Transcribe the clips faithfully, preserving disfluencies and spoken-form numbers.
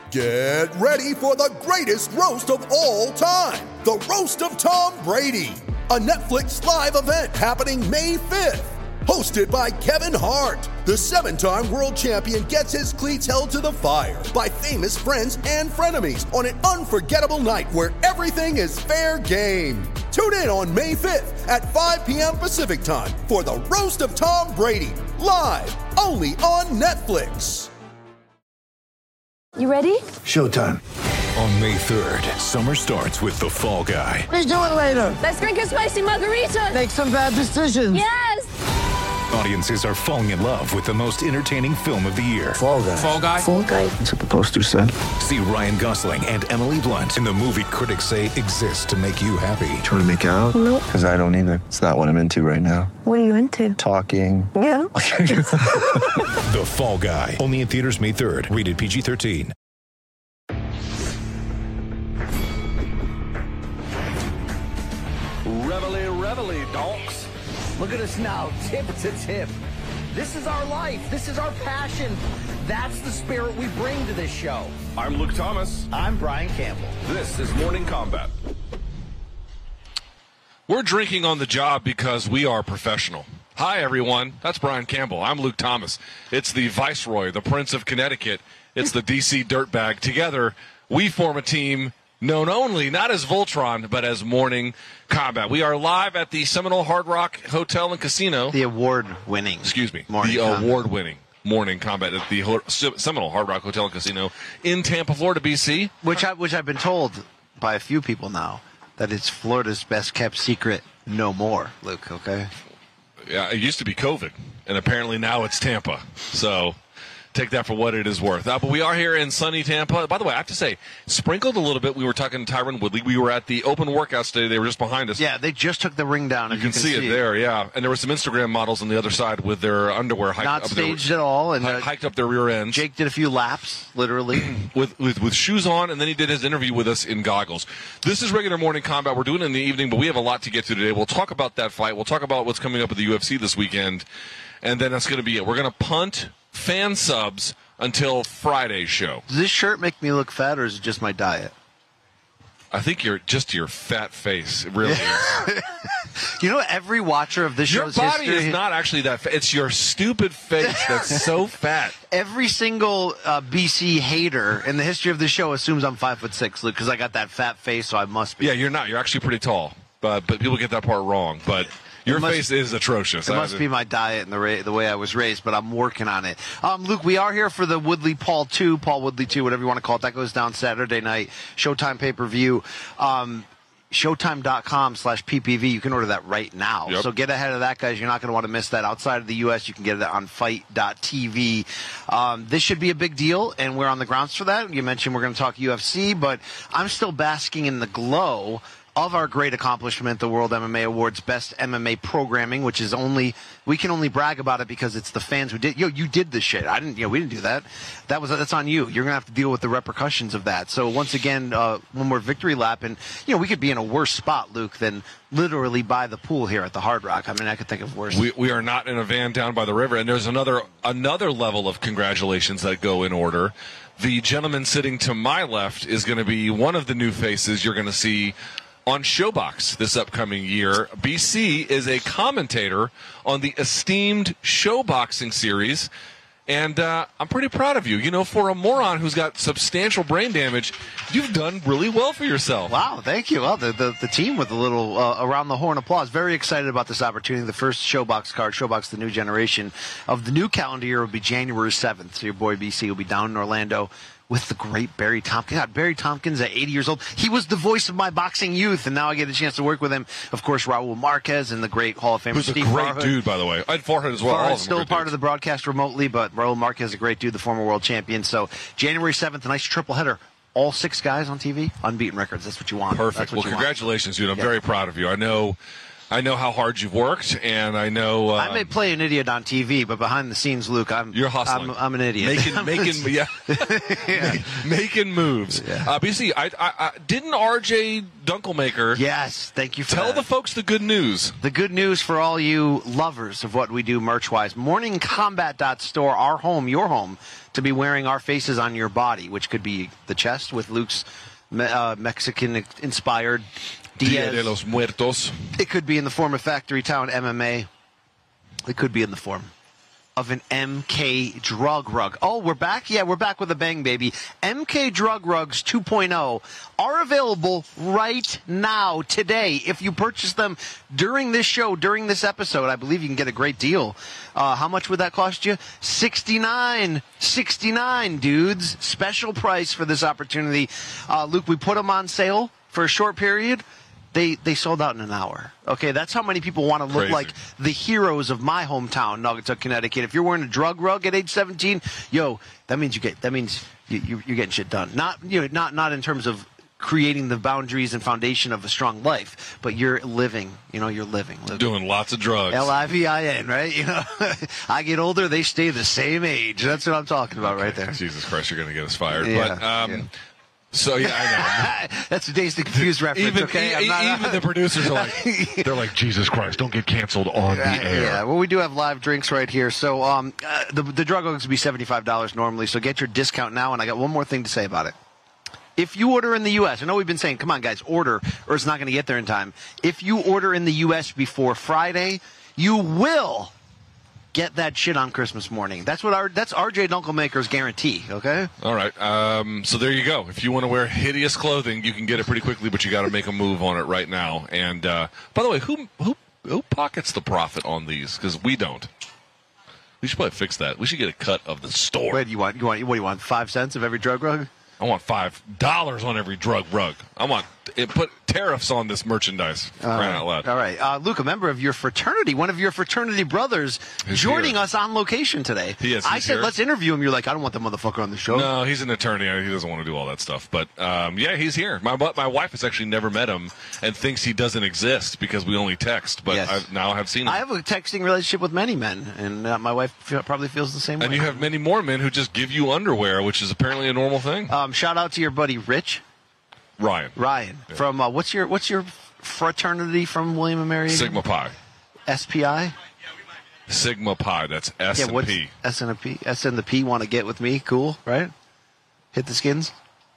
Get ready for the greatest roast of all time, the Roast of Tom Brady, a Netflix live event happening May fifth. Hosted by Kevin Hart, the seven-time world champion gets his cleats held to the fire by famous friends and frenemies on an unforgettable night where everything is fair game. Tune in on May fifth at five p.m. Pacific time for the Roast of Tom Brady, live only on Netflix. You ready? Showtime. On May third, summer starts with The Fall Guy. Let's do it later. Let's drink a spicy margarita. Make some bad decisions. Yes! Audiences are falling in love with the most entertaining film of the year. Fall Guy. Fall Guy? Fall Guy. That's what the poster said. See Ryan Gosling and Emily Blunt in the movie critics say exists to make you happy. Trying to make it out? Nope. Because I don't either. It's not what I'm into right now. What are you into? Talking. Yeah. The Fall Guy. Only in theaters May third. Rated P G thirteen. Reveille, reveille, donks. Look at us now, tip to tip. This is our life. This is our passion. That's the spirit we bring to this show. I'm Luke Thomas. I'm Brian Campbell. This is Morning Combat. We're drinking on the job because we are professional. Hi, everyone. That's Brian Campbell. I'm Luke Thomas. It's the Viceroy, the Prince of Connecticut. It's the D C Dirtbag. Together, we form a team known only, not as Voltron, but as Morning Combat. We are live at the Seminole Hard Rock Hotel and Casino. The award-winning. Excuse me. Morning the Combat. award-winning Morning Combat at the Ho- Seminole Hard Rock Hotel and Casino in Tampa, Florida, B C. Which, I, which I've been told by a few people now that it's Florida's best-kept secret no more, Luke, okay? Yeah, it used to be COVID, and apparently now it's Tampa. So take that for what it is worth. Uh, but we are here in sunny Tampa. By the way, I have to say, sprinkled a little bit. We were talking to Tyron Woodley. We were at the open workouts today. They were just behind us. Yeah, they just took the ring down. You, if can, you can see, see it there, yeah. And there were some Instagram models on the other side with their underwear hiked Not up staged their, at all. And uh, hiked up their rear ends. Jake did a few laps, literally. with, with with shoes on, and then he did his interview with us in goggles. This is regular Morning Combat. We're doing it in the evening, but we have a lot to get to today. We'll talk about that fight. We'll talk about what's coming up at the U F C this weekend, and then that's going to be it. We're going to punt fan subs until Friday's show. Does this shirt make me look fat, or is it just my diet? I think you're just your fat face. It really is. You know, every watcher of this Your show's body history, is not actually that fat. It's your stupid face that's so fat. Every single uh, B C hater in the history of the show assumes I'm five foot six, Luke, because I got that fat face, so I must be. Yeah, you're not. You're actually pretty tall, but but people get that part wrong. But your must, face is atrocious. It must be my diet and the, ra- the way I was raised, but I'm working on it. Um, Luke, we are here for the Woodley Paul two, Paul Woodley two, whatever you want to call it. That goes down Saturday night, Showtime pay-per-view. Um, Showtime.com slash PPV. You can order that right now. Yep. So get ahead of that, guys. You're not going to want to miss that. Outside of the U S, you can get it on fight dot T V. Um, this should be a big deal, and we're on the grounds for that. You mentioned we're going to talk U F C, but I'm still basking in the glow of our great accomplishment, the World M M A Awards Best M M A Programming, which is only, we can only brag about it because it's the fans who did. Yo, you did this shit. I didn't, you know, we didn't do that. That was, that's on you. You're going to have to deal with the repercussions of that. So once again, uh, when we're victory lapping, you know, we could be in a worse spot, Luke, than literally by the pool here at the Hard Rock. I mean, I could think of worse. We we are not in a van down by the river, and there's another another level of congratulations that go in order. The gentleman sitting to my left is going to be one of the new faces you're going to see on Showbox this upcoming year. B C is a commentator on the esteemed Showboxing series, and uh, I'm pretty proud of you. You know, for a moron who's got substantial brain damage, you've done really well for yourself. Wow, thank you. Well, the, the, the team with a little uh, around the horn applause. Very excited about this opportunity. The first Showbox card, Showbox the new generation of the new calendar year, will be January seventh. So your boy B C will be down in Orlando with the great Barry Tompkins. God, Barry Tompkins at eighty years old. He was the voice of my boxing youth, and now I get a chance to work with him. Of course, Raul Marquez and the great Hall of Famer Who's Steve a great Farhood. dude, by the way. I had Farhood as well. All of them Farhood's still great part dudes. of the broadcast remotely, but Raul Marquez is a great dude, the former world champion. So January seventh, a nice triple header. All six guys on T V, unbeaten records. That's what you want. Perfect. That's what Well, you congratulations, dude. I'm Yeah. very proud of you. I know I know how hard you've worked, and I know... Uh, I may play an idiot on T V, but behind the scenes, Luke, I'm You're hustling. I'm, I'm an idiot. Making, making, yeah, yeah. making moves. Yeah. Uh, B C, I, I, I, didn't R J Dunkelmaker Yes, thank you for tell that. the folks the good news? The good news for all you lovers of what we do merch-wise, morning combat dot store, our home, your home, to be wearing our faces on your body, which could be the chest with Luke's uh, Mexican-inspired Dia de los Muertos. It could be in the form of Factory Town M M A. It could be in the form of an M K drug rug. Oh, we're back? Yeah, we're back with a bang, baby. M K Drug Rugs two point oh are available right now, today. If you purchase them during this show, during this episode, I believe you can get a great deal. Uh, how much would that cost you? sixty-nine sixty-nine, dudes. Special price for this opportunity. Uh, Luke, we put them on sale for a short period. They they sold out in an hour. Okay, that's how many people want to look Crazy. like the heroes of my hometown, Naugatuck, Connecticut. If you're wearing a drug rug at age seventeen, yo, that means you get that means you, you, you're getting shit done. Not you know not not in terms of creating the boundaries and foundation of a strong life, but you're living. You know, you're living, living. Doing lots of drugs. L I V I N, right? You know, I get older, they stay the same age. That's what I'm talking about, right there. Jesus Christ, you're going to get us fired. Yeah, but um, yeah. So yeah, I know. That's a Dazed and Confused reference. Even, okay, e- I'm not, even the producers are like, they're like, Jesus Christ, don't get canceled on the air. Yeah, well, we do have live drinks right here. So um, uh, the the drug rugs would be seventy-five dollars normally. So get your discount now. And I got one more thing to say about it. If you order in the U S, I know we've been saying, come on, guys, order, or it's not going to get there in time. If you order in the U S before Friday, you will get that shit on Christmas morning. That's what our that's R J Dunkelmaker's guarantee. Okay. All right. Um, so there you go. If you want to wear hideous clothing, you can get it pretty quickly, but you got to make a move on it right now. And uh, by the way, who who who pockets the profit on these? Because we don't. We should probably fix that. We should get a cut of the store. Wait, you want you want what do you want? Five cents of every drug rug? I want five dollars on every drug rug. I want it, put tariffs on this merchandise. For All crying right. out loud. All right. Uh, Luke, a member of your fraternity, one of your fraternity brothers, He's joining here. us on location today. He is. I He's said, here. let's interview him. You're like, I don't want the motherfucker on the show. No, he's an attorney. He doesn't want to do all that stuff. But um, yeah, he's here. My my wife has actually never met him and thinks he doesn't exist because we only text. But Yes. I now have seen him. I have a texting relationship with many men, and uh, my wife fe- probably feels the same and way. you have many more men who just give you underwear, which is apparently a normal thing. Um, shout out to your buddy Rich Ryan. Ryan Yeah. from uh, what's your what's your fraternity from William and Mary? again? Sigma Pi. S P I. Sigma Pi. That's S Yeah, and what's P. S and P? S and the P want to get with me? Cool, right? Hit the skins.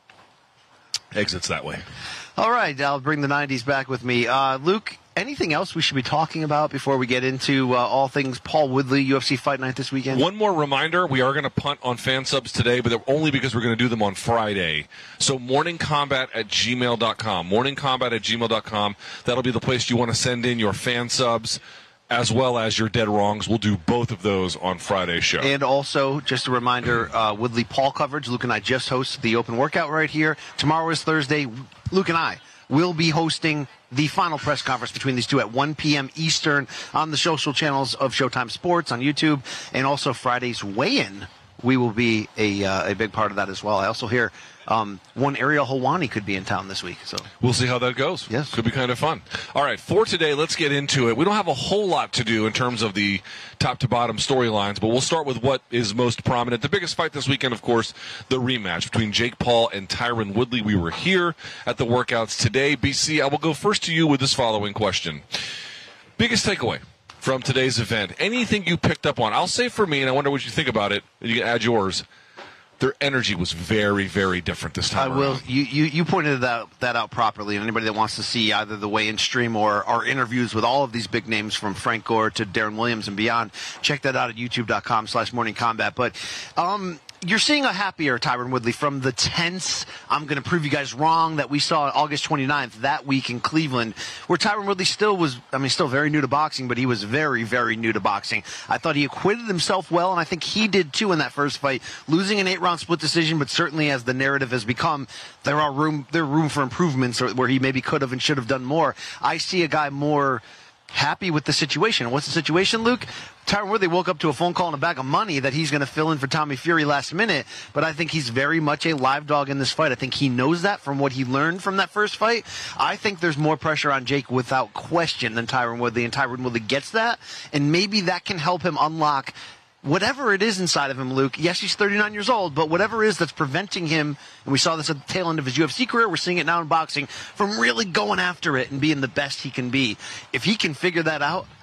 Exits that way. All right, I'll bring the nineties back with me. Uh, Luke, anything else we should be talking about before we get into uh, all things Paul Woodley, U F C Fight Night this weekend? One more reminder, we are going to punt on fan subs today, but only because we're going to do them on Friday. So morningcombat at gmail dot com. morningcombat at gmail dot com. That'll be the place you want to send in your fan subs as well as your dead wrongs. We'll do both of those on Friday's show. And also, just a reminder, uh, Woodley Paul coverage. Luke and I just hosted the open workout right here. Tomorrow is Thursday. Luke and I will be hosting the final press conference between these two at one p.m. Eastern on the social channels of Showtime Sports on YouTube, and also Friday's weigh-in. We will be a uh, a big part of that as well. I also hear um, one Ariel Helwani could be in town this week. So we'll see how that goes. Yes. Could be kind of fun. All right, for today, let's get into it. We don't have a whole lot to do in terms of the top to bottom storylines, but we'll start with what is most prominent. The biggest fight this weekend, of course, the rematch between Jake Paul and Tyron Woodley. We were here at the workouts today. B C, I will go first to you with this following question. Biggest takeaway from today's event? Anything you picked up on? I'll say for me, and I wonder what you think about it, and you can add yours. Their energy was very, very different this time I will. around. You, you, you pointed that, that out properly. And anybody that wants to see either the weigh-in stream or our interviews with all of these big names from Frank Gore to Darren Williams and beyond, check that out at youtube.com slash morning combat. But um, you're seeing a happier Tyron Woodley from the tense, I'm going to prove you guys wrong, that we saw August twenty-ninth that week in Cleveland, where Tyron Woodley still was, I mean, still very new to boxing, but he was very, very new to boxing. I thought he acquitted himself well, and I think he did too in that first fight, losing an eight-round split decision, but certainly as the narrative has become, there are room, there room for improvements or where he maybe could have and should have done more. I see a guy more happy with the situation. And what's the situation, Luke? Tyron Woodley woke up to a phone call and a bag of money that he's going to fill in for Tommy Fury last minute, but I think he's very much a live dog in this fight. I think he knows that from what he learned from that first fight. I think there's more pressure on Jake without question than Tyron Woodley, and Tyron Woodley gets that, and maybe that can help him unlock whatever it is inside of him, Luke. Yes, he's thirty-nine years old, but whatever it is that's preventing him, and we saw this at the tail end of his U F C career, we're seeing it now in boxing, from really going after it and being the best he can be. If he can figure that out,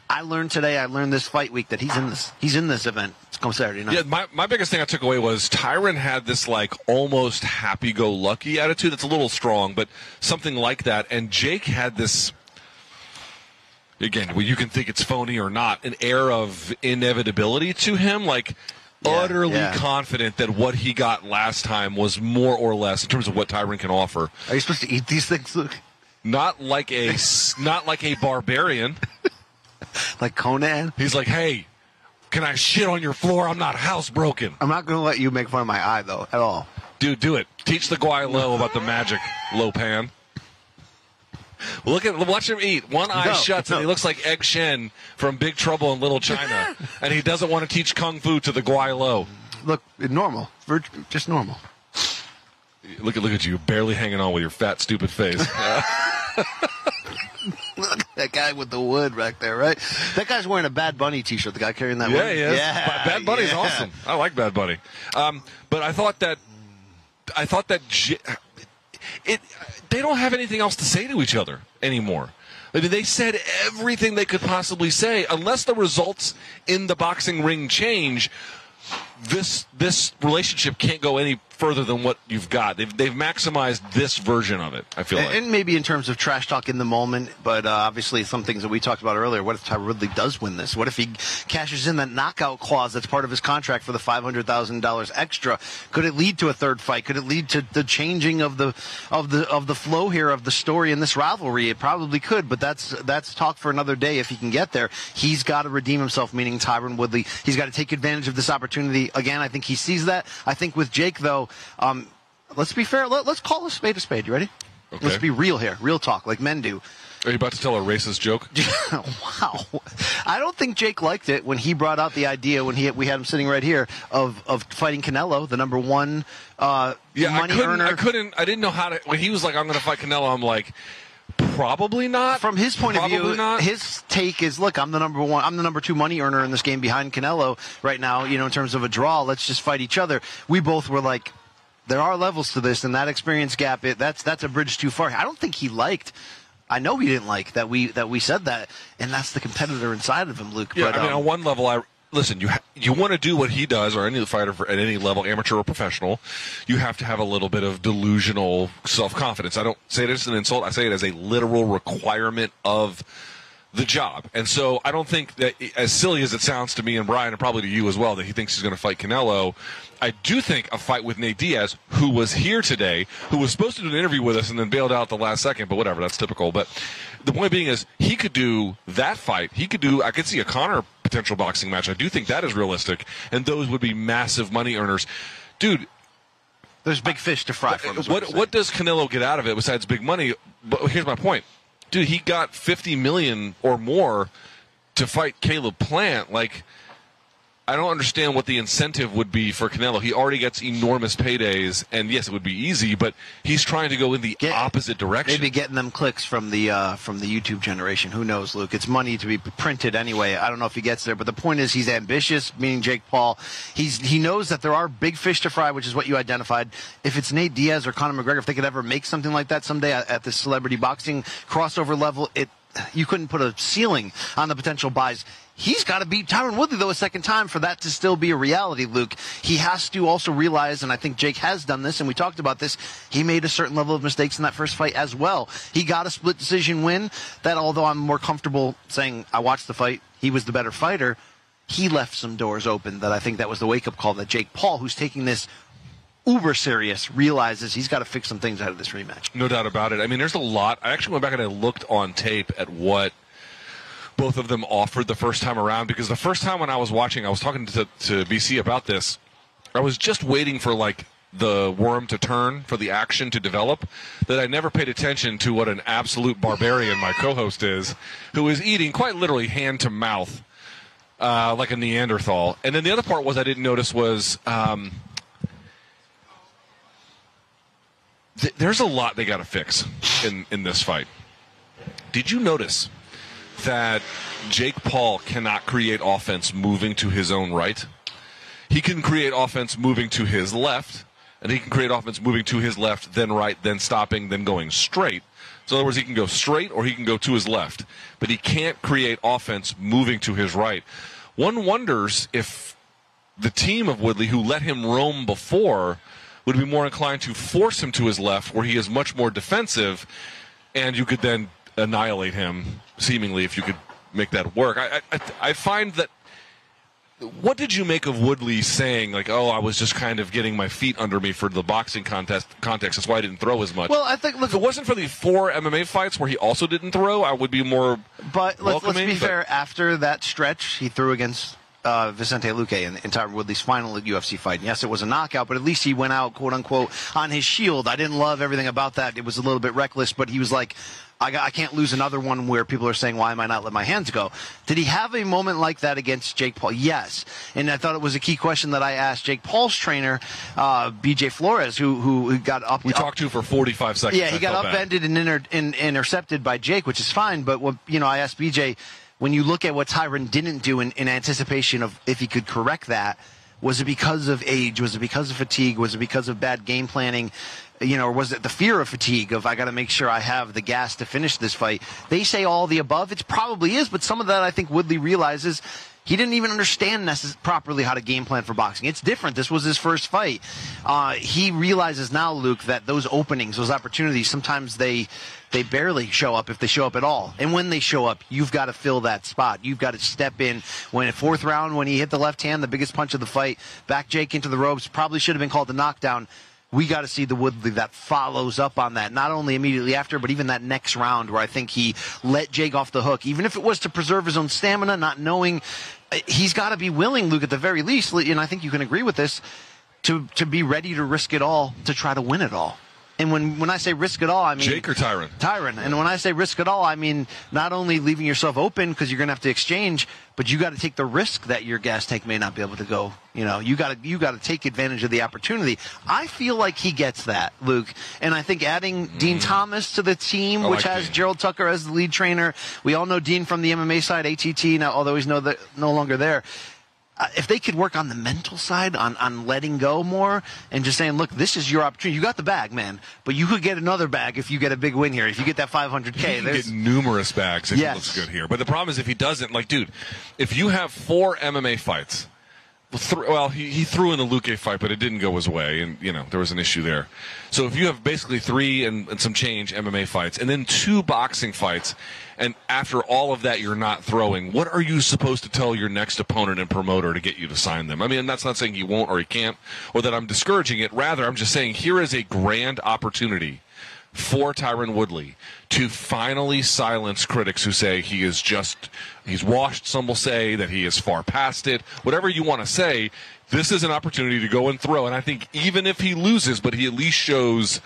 I learned today, I learned this fight week that he's in this he's in this event. It's come Saturday night. Yeah, my, my biggest thing I took away was Tyron had this like almost happy-go-lucky attitude. That's a little strong, but something like that. And Jake had this, again, well, you can think it's phony or not, an air of inevitability to him, like Yeah, utterly yeah. confident that what he got last time was more or less in terms of what Tyron can offer. Are you supposed to eat these things, Luke? Not like a s- not like a barbarian. Like Conan? He's like, hey, can I shit on your floor? I'm not housebroken. I'm not going to let you make fun of my eye, though, at all. Dude, do it. Teach the Guai Lo about the magic Lopan. Look at, watch him eat. One eye No, shuts, no. and he looks like Egg Shen from Big Trouble in Little China. And he doesn't want to teach kung fu to the Guai Lo. Look, normal. Vir- Just normal. Look at look at you, barely hanging on with your fat, stupid face. Look at that guy with the wood back there, right? That guy's wearing a Bad Bunny t-shirt, the guy carrying that Yeah, wood. he is. Yeah, Bad Bunny's yeah. awesome. I like Bad Bunny. Um, but I thought that, I thought that J- it. They don't have anything else to say to each other anymore. I mean, they said everything they could possibly say, unless the results in the boxing ring change. This this relationship can't go any further than what you've got. They've they've maximized this version of it, I feel And, like. and maybe in terms of trash talk in the moment, but uh, obviously some things that we talked about earlier. What if Tyron Woodley does win this? What if he cashes in that knockout clause that's part of his contract for the five hundred thousand dollars extra? Could it lead to a third fight? Could it lead to the changing of the of the of the flow here of the story in this rivalry? It probably could, but that's that's talk for another day. If he can get there, he's got to redeem himself. Meaning Tyron Woodley, he's got to take advantage of this opportunity again. I think he sees that. I think with Jake though. Um, let's be fair. Let, let's call a spade a spade. You ready? Okay. Let's be real here. Real talk, like men do. Are you about to tell a racist joke? Wow. I don't think Jake liked it when he brought out the idea when he we had him sitting right here of, of fighting Canelo, the number one uh, Yeah, I money couldn't, earner. I couldn't. I didn't know how to. When he was like, "I'm going to fight Canelo," I'm like, probably not. From his point Probably of view, not. his take is, look, I'm the number one, I'm the number two money earner in this game behind Canelo right now. You know, in terms of a draw, let's just fight each other. We both were like, there are levels to this, and that experience gap, it, that's that's a bridge too far. I don't think he liked. I know he didn't like that we that we said that, and that's the competitor inside of him, Luke. Yeah, but, I mean, um, on one level, I listen. You ha- you want to do what he does, or any fighter for, at any level, amateur or professional. You have to have a little bit of delusional self-confidence. I don't say it as an insult. I say it as a literal requirement of the job. And so I don't think that, as silly as it sounds to me and Brian, and probably to you as well, that he thinks he's going to fight Canelo. I do think a fight with Nate Diaz, who was here today, who was supposed to do an interview with us and then bailed out at the last second, but whatever, that's typical. But the point being is, he could do that fight. He could do, I could see a Conor potential boxing match. I do think that is realistic, and those would be massive money earners. Dude, there's big fish to fry for him. is what I'm what does Canelo get out of it besides big money? But here's my point. Dude, he got fifty million dollars or more to fight Caleb Plant. Like, I don't understand what the incentive would be for Canelo. He already gets enormous paydays, and yes, it would be easy, but he's trying to go in the Get- opposite direction. Maybe getting them clicks from the uh, from the YouTube generation. Who knows, Luke? It's money to be printed anyway. I don't know if he gets there, but the point is he's ambitious, meaning Jake Paul. He's he knows that there are big fish to fry, which is what you identified. If it's Nate Diaz or Conor McGregor, if they could ever make something like that someday at, at the celebrity boxing crossover level, it you couldn't put a ceiling on the potential buys. He's got to beat Tyron Woodley, though, a second time for that to still be a reality, Luke. He has to also realize, and I think Jake has done this, and we talked about this, he made a certain level of mistakes in that first fight as well. He got a split decision win that, although I'm more comfortable saying I watched the fight, he was the better fighter, he left some doors open that I think that was the wake-up call that Jake Paul, who's taking this uber serious, realizes he's got to fix some things out of this rematch. No doubt about it. I mean, there's a lot. I actually went back and I looked on tape at what both of them offered the first time around, because the first time when I was watching, I was talking to, to B C about this. I was just waiting for, like, the worm to turn, for the action to develop, that I never paid attention to what an absolute barbarian my co-host is, who is eating quite literally hand to mouth uh, like a Neanderthal. And then the other part was I didn't notice was um, th- there's a lot they got to fix in, in this fight. Did you notice that Jake Paul cannot create offense moving to his own right? He can create offense moving to his left, and he can create offense moving to his left, then right, then stopping, then going straight. So in other words, he can go straight or he can go to his left, but he can't create offense moving to his right. One wonders if the team of Woodley, who let him roam before, would be more inclined to force him to his left, where he is much more defensive, and you could then annihilate him, seemingly, if you could make that work. I, I, I find that. What did you make of Woodley saying, like, oh, I was just kind of getting my feet under me for the boxing contest context, that's why I didn't throw as much? Well, I think, look, if it wasn't for the four M M A fights where he also didn't throw, I would be more But let's, let's be but, fair, after that stretch, he threw against uh, Vicente Luque in, in Tyron Woodley's final U F C fight. And yes, it was a knockout, but at least he went out, quote-unquote, on his shield. I didn't love everything about that. It was a little bit reckless, but he was like, I, got, I can't lose another one where people are saying, why am I not letting my hands go? Did he have a moment like that against Jake Paul? Yes. And I thought it was a key question that I asked Jake Paul's trainer, uh, B J Flores, who, who got up. We up, talked to for forty-five seconds. Yeah, he I got upended and inter, in, intercepted by Jake, which is fine. But, what, you know, I asked B J, when you look at what Tyron didn't do in, in anticipation of if he could correct that, was it because of age? Was it because of fatigue? Was it because of bad game planning? You know, or was it the fear of fatigue of I got to make sure I have the gas to finish this fight? They say all the above. It probably is, but some of that I think Woodley realizes he didn't even understand necess- properly how to game plan for boxing. It's different. This was his first fight. Uh, he realizes now, Luke, that those openings, those opportunities, sometimes they they barely show up if they show up at all. And when they show up, you've got to fill that spot. You've got to step in. When in fourth round, when he hit the left hand, the biggest punch of the fight, back Jake into the ropes, probably should have been called a knockdown. We got to see the Woodley that follows up on that, not only immediately after, but even that next round where I think he let Jake off the hook, even if it was to preserve his own stamina, not knowing. He's got to be willing, Luke, at the very least, and I think you can agree with this, to, to be ready to risk it all to try to win it all. And when, when I say risk it all, I mean... Jake or Tyron? Tyron. And when I say risk it all, I mean not only leaving yourself open because you're going to have to exchange, but you got to take the risk that your gas tank may not be able to go. You know, you got to you got to take advantage of the opportunity. I feel like he gets that, Luke. And I think adding mm. Dean Thomas to the team, I which like has Dean. Gerald Tucker as the lead trainer. We all know Dean from the M M A side, A T T, now, although he's no, the, no longer there. Uh, if they could work on the mental side, on, on letting go more, and just saying, look, this is your opportunity. You got the bag, man, but you could get another bag if you get a big win here. If you get that five hundred K, he can get numerous bags if yes. he looks good here. But the problem is if he doesn't, like, dude, if you have four M M A fights, well, he, he threw in the Luque fight, but it didn't go his way, and, you know, there was an issue there. So if you have basically three and, and some change M M A fights, and then two boxing fights, and after all of that you're not throwing, what are you supposed to tell your next opponent and promoter to get you to sign them? I mean, that's not saying he won't or he can't, or that I'm discouraging it. Rather, I'm just saying here is a grand opportunity for Tyron Woodley to finally silence critics who say he is just, he's washed. Some will say that he is far past it. Whatever you want to say, this is an opportunity to go and throw. And I think even if he loses, but he at least shows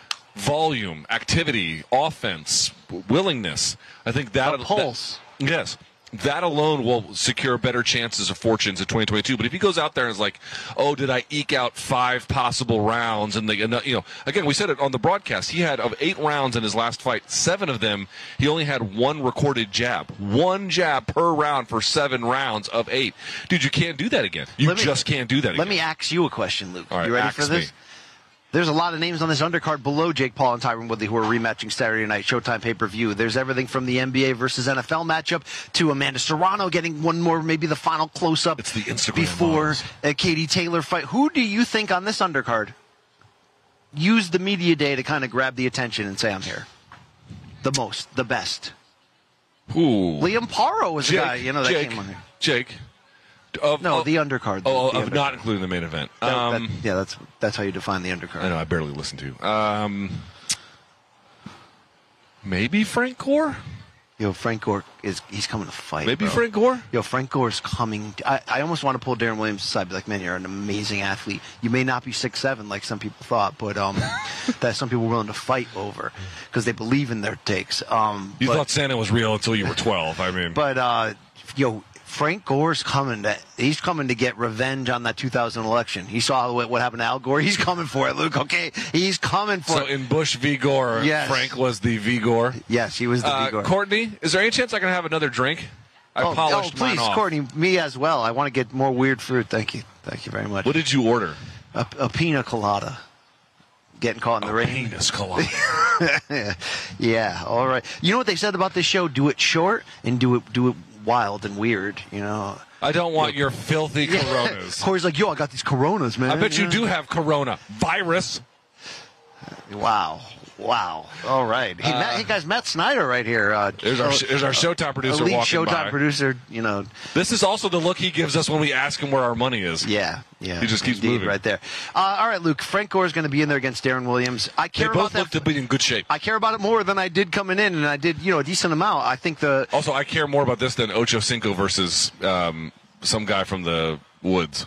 volume, activity, offense, willingness, I think that... A pulse. That, yes. That alone will secure better chances of fortunes in twenty twenty-two. But if he goes out there and is like, oh, did I eke out five possible rounds? And, they, you know, again, we said it on the broadcast. He had, of eight rounds in his last fight, seven of them, he only had one recorded jab. One jab per round for seven rounds of eight. Dude, you can't do that again. You me, just can't do that again. Let me ask you a question, Luke. All right, you ready for this? Me. There's a lot of names on this undercard below Jake Paul and Tyron Woodley who are rematching Saturday night Showtime pay-per-view. There's everything from the N B A versus N F L matchup to Amanda Serrano getting one more, maybe the final close-up it's the Instagram before a Katie Taylor fight. Who do you think on this undercard use the media day to kind of grab the attention and say, I'm here? The most, the best. Ooh. Liam Paro was Jake, a guy, you know, that Jake, came on here. Jake. Of, no, of, the undercard. Oh, the of undercard. not including the main event. That, um, that, yeah, that's that's how you define the undercard. I know, I barely listen to. Um, maybe Frank Gore? Yo, Frank Gore is he's coming to fight. Maybe bro. Frank Gore? Yo, Frank Gore's coming. I, I almost want to pull Darren Williams aside, be like, man, you're an amazing athlete. You may not be six seven like some people thought, but um, that some people were willing to fight over because they believe in their takes. Um, you but, thought Santa was real until you were twelve. I mean, but uh, yo. Frank Gore's coming to, he's coming to get revenge on that two thousand election. He saw what, what happened to Al Gore. He's coming for it, Luke, okay? He's coming for so it. So in Bush v. Gore, yes. Frank was the V. Gore? Yes, he was the uh, V. Gore. Courtney, is there any chance I can have another drink? I oh, polished oh, please, mine off. Courtney, me as well. I want to get more weird fruit. Thank you. Thank you very much. What did you order? A, a pina colada. getting caught in the A rain. penis collider. Yeah, all right. You know what they said about this show? Do it short and do it do it wild and weird, you know. I don't want your filthy Coronas. Corey's like, yo, I got these Coronas, man. I bet you do have Corona virus. Wow. Wow. All right. Hey, Uh, Matt, hey guys, Matt Snyder right here. Uh, There's our there's our Showtime producer elite walking Showtime by. producer, you know. This is also the look he gives us when we ask him where our money is. Yeah, yeah. He just keeps indeed, moving. right there. Uh, all right, Luke. Frank Gore is going to be in there against Darren Williams. I They care both about look that. to be in good shape. I care about it more than I did coming in, and I did, you know, a decent amount. I think the Also, I care more about this than Ocho Cinco versus um, some guy from the woods.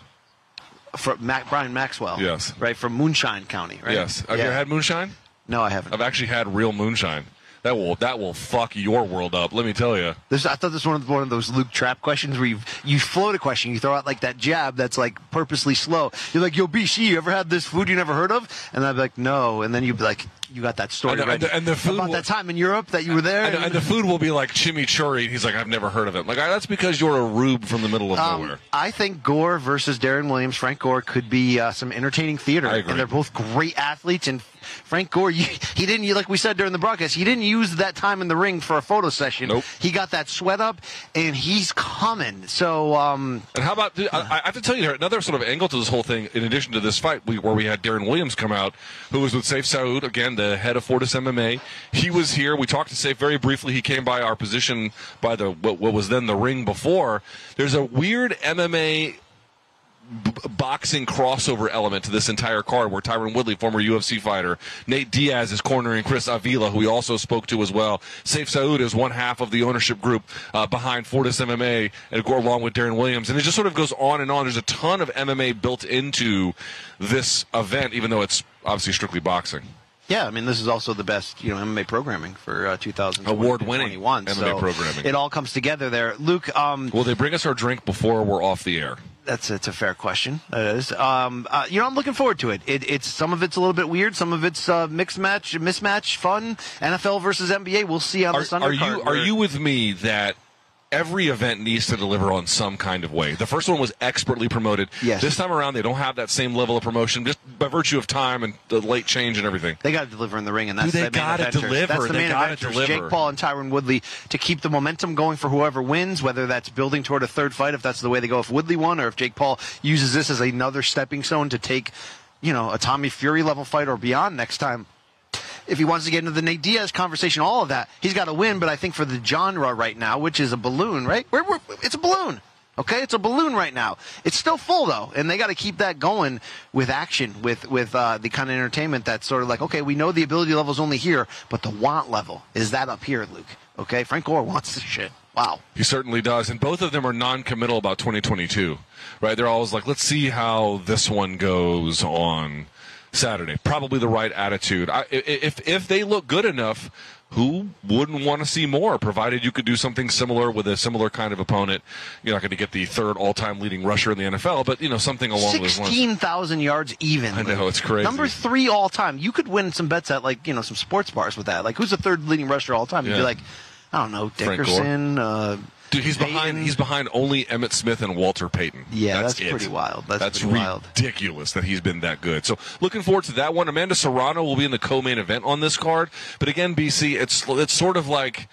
for Mac, Brian Maxwell. Yes. Right, from Moonshine County, right? Yes. Have yeah. you ever had moonshine? No, I haven't. I've actually had real moonshine. That will that will fuck your world up. Let me tell you. This, I thought this was one of, one of those Luke trap questions where you you float a question, you throw out like that jab that's like purposely slow. You're like, yo, B C, you ever had this food you never heard of? And I'd be like, no. And then you'd be like, you got that story And the- and ready the- and the food about will- that time in Europe that you were there. And, and the food will be like chimichurri. And he's like, I've never heard of it. Like, that's because you're a rube from the middle of Um, nowhere. I think Gore versus Darren Williams, Frank Gore, could be uh, some entertaining theater. I agree. And they're both great athletes. And Frank Gore, you, he didn't, like we said during the broadcast, he didn't use that time in the ring for a photo session. Nope. He got that sweat up, and he's coming. So, um, And how about, I, I have to tell you, another sort of angle to this whole thing, in addition to this fight, we, where we had Darren Williams come out, who was with Saif Saud, again, the head of Fortis M M A. He was here. We talked to Saif very briefly. He came by our position by the what, what was then the ring before. There's a weird M M A b- boxing crossover element to this entire card where Tyron Woodley, former U F C fighter, Nate Diaz is cornering Chris Avila, who we also spoke to as well. Saif Saud is one half of the ownership group uh, behind Fortis M M A, and go along with Darren Williams. And it just sort of goes on and on. There's a ton of M M A built into this event, even though it's obviously strictly boxing. yeah, I mean, this is also the best, you know, M M A programming for uh, two thousand twenty, Award-winning twenty-one. M M A So programming. It all comes together there. Luke, um, Will they bring us our drink before we're off the air? That's it's a fair question. It is. Um, uh, you know, I'm looking forward to it. it. It's some of it's a little bit weird, some of it's uh, mixed match, mismatch, fun. N F L versus N B A. We'll see on Are, the Sunday are you card are where- you with me that every event needs to deliver on some kind of way? The first one was expertly promoted. Yes. This time around, they don't have that same level of promotion, just by virtue of time and the late change and everything. They got to deliver in the ring, and that's Dude, they the main gotta eventers. deliver. That's the They main gotta eventers. deliver. Jake Paul and Tyron Woodley to keep the momentum going for whoever wins, whether that's building toward a third fight, if that's the way they go, if Woodley won, or if Jake Paul uses this as another stepping stone to take, you know, a Tommy Fury level fight or beyond next time. If he wants to get into the Nate Diaz conversation, all of that, he's got to win. But I think for the genre right now, which is a balloon, right? We're, we're, it's a balloon. Okay, it's a balloon right now. It's still full though, and they got to keep that going with action, with with uh, the kind of entertainment that's sort of like, okay, we know the ability level is only here, but the want level is that up here, Luke. Okay, Frank Gore wants this shit. Wow. He certainly does, and both of them are non-committal about twenty twenty-two, right? They're always like, let's see how this one goes on Saturday. Probably the right attitude. I, if if they look good enough, who wouldn't want to see more, provided you could do something similar with a similar kind of opponent? You're not going to get the third all-time leading rusher in the N F L, but, you know, something along those lines. sixteen thousand yards even. I know, it's crazy. Number three all time. You could win some bets at, like, you know, some sports bars with that. Like, who's the third leading rusher all time? You'd Yeah. be like, I don't know, Frank Gore. Dickerson, uh, Dude, he's Payton. behind. He's behind only Emmitt Smith and Walter Payton. Yeah, that's it. pretty wild. That's pretty wild. ridiculous that he's been that good. So looking forward to that one. Amanda Serrano will be in the co-main event on this card. But again, B C, it's it's sort of like,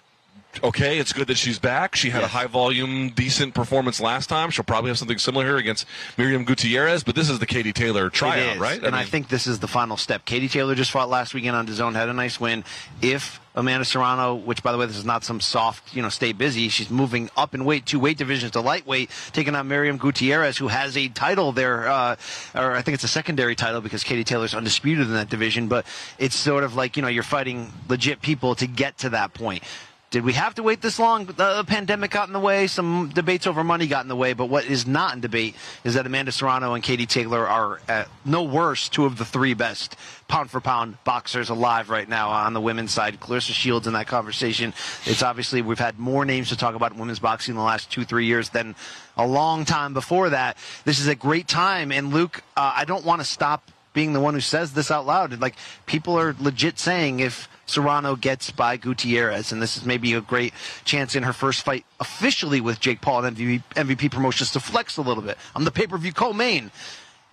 okay, it's good that she's back. She had Yes. a high volume, decent performance last time. She'll probably have something similar here against Miriam Gutierrez. But this is the Katie Taylor tryout, It is, right? And I, mean, think this is the final step. Katie Taylor just fought last weekend on D A Z N, had a nice win. If Amanda Serrano, which, by the way, this is not some soft, you know, stay busy. She's moving up in weight, two weight divisions to lightweight, taking on Miriam Gutierrez, who has a title there, uh, or I think it's a secondary title because Katie Taylor's undisputed in that division. But it's sort of like, you know, you're fighting legit people to get to that point. Did we have to wait this long? The pandemic got in the way. Some debates over money got in the way. But what is not in debate is that Amanda Serrano and Katie Taylor are at no worse two of the three best pound-for-pound boxers alive right now on the women's side. Clarissa Shields in that conversation. It's obviously we've had more names to talk about in women's boxing in the last two, three years than a long time before that. This is a great time. And, Luke, uh, I don't want to stop being the one who says this out loud. Like, people are legit saying if Serrano gets by Gutierrez, and this is maybe a great chance in her first fight officially with Jake Paul and M V P, M V P Promotions to flex a little bit. I'm the pay-per-view co-main.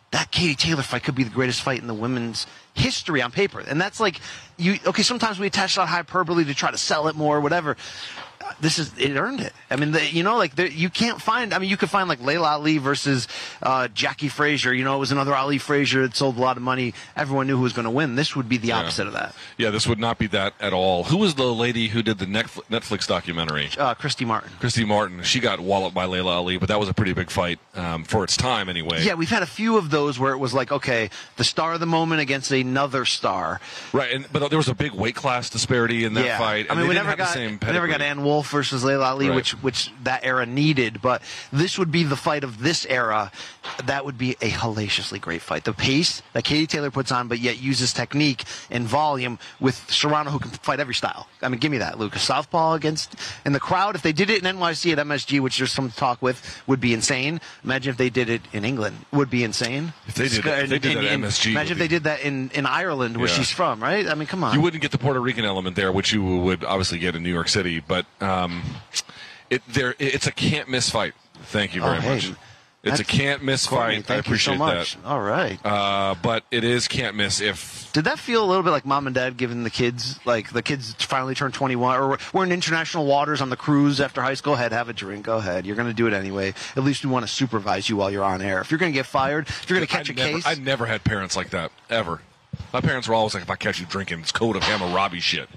that Katie Taylor fight could be the greatest fight in the women's history on paper. And that's like, you. okay, sometimes we attach that hyperbole to try to sell it more or whatever. This is, it earned it. I mean, the, you know, like, there, you can't find, I mean, you could find, like, Layla Ali versus uh, Jackie Frazier. You know, it was another Ali Frazier that sold a lot of money. Everyone knew who was going to win. This would be the opposite yeah. of that. Yeah, this would not be that at all. Who was the lady who did the Netflix documentary? Uh, Christy Martin. Christy Martin. She got walloped by Layla Ali, but that was a pretty big fight um, for its time anyway. Yeah, we've had a few of those where it was like, okay, the star of the moment against another star. Right, and but there was a big weight class disparity in that yeah. fight. I mean, we never, got, we never got Ann Wolfe versus Layla Ali, right. which which that era needed, but this would be the fight of this era. That would be a hellaciously great fight. The pace that Katie Taylor puts on, but yet uses technique and volume with Serrano, who can fight every style. I mean, give me that, Lucas. Southpaw against, and the crowd, if they did it in N Y C at M S G, which there's some talk with, would be insane. Imagine if they did it in England. Would be insane. If they did, if they did that at M S G. Imagine if they did that in, in Ireland, where yeah. she's from, right? I mean, come on. You wouldn't get the Puerto Rican element there, which you would obviously get in New York City, but um, it there it's a can't miss fight. Thank you very oh, hey, much. It's a can't miss Courtney, fight. Thank I appreciate you so much. that. All right. Uh, but it is can't miss if. Did that feel a little bit like mom and dad giving the kids, like the kids finally turned twenty-one, or we're in international waters on the cruise after high school? Go ahead, have a drink. Go ahead. You're going to do it anyway. At least we want to supervise you while you're on air. If you're going to get fired, if you're going to catch I a never, case. I never had parents like that, ever. My parents were always like, if I catch you drinking, it's code of Hammurabi shit.